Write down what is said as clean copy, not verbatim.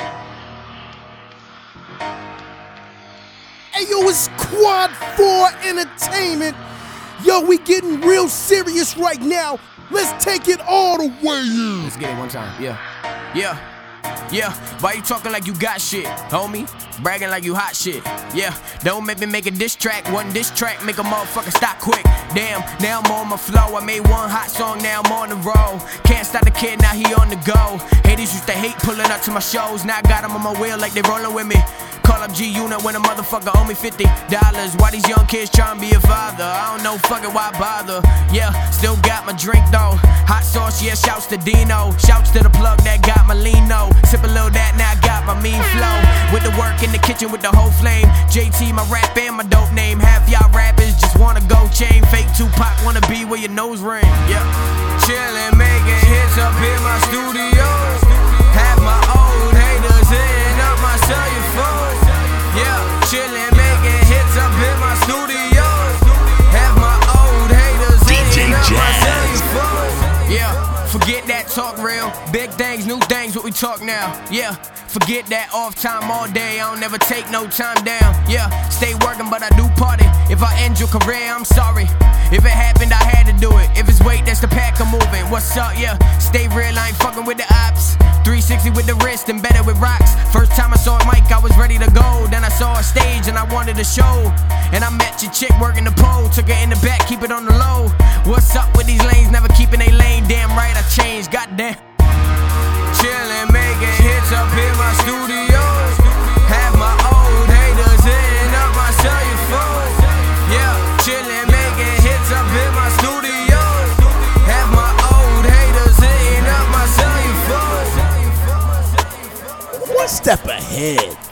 Hey yo, it's Quad 4 Entertainment. Yo, we getting real serious right now. Let's take it all the way in. Let's get it one time, yeah. Why you talking like you got shit, homie? Bragging like you hot shit, yeah. Don't make me make a diss track. One diss track make a motherfucker stop quick. Damn, now I'm on my flow. I made one hot song, now I'm on the roll. Can't stop the kid, now he on the go. Haters used to hate pulling up to my shows. Now I got them on my wheel like they rolling with me. Call up G-Unit when a motherfucker owe me $50. Why these young kids tryna be a father? I don't know fucking why bother. Yeah, still got my drink though. Hot sauce, yeah, shouts to Dino. Shouts to the plug that got my Lino. Sip a little that, now I got my mean flow. With the work in the kitchen with the whole flame. JT, my rap and my dope name. Half y'all rappers just wanna go chain. Fake Tupac, wanna be where your nose ring. Yeah, chillin', making hits up in my studio. Have my old haters hitting up my cellular phone. Yeah, chillin', making hits up in my studio. Have my old haters hitting up my cellular phone. Yeah, forget that talk real. Big things, new things, what we talk now. Yeah, forget that off time all day. I don't never take no time down. Yeah, stay working, but I do party. If I end your career, I'm sorry. If it happened, I had to do it. If it's weight, that's the pack I'm moving. What's up, yeah? Stay real, I ain't fucking with the ops. 360 with the wrist, embedded with rocks. First time I saw a mic, I was ready to go. Then I saw a stage and I wanted a show. And I met your chick working the pole. Took her in the back, keep it on the low. What's up with these lanes, never keeping they lane. Damn right, I changed, goddamn. Chillin', making hits up in my studio. Have my old haters hitting up my cellular phone. Yeah, chillin', making hits up in my studio. Have my old haters hitting up my cellular phone. One step ahead.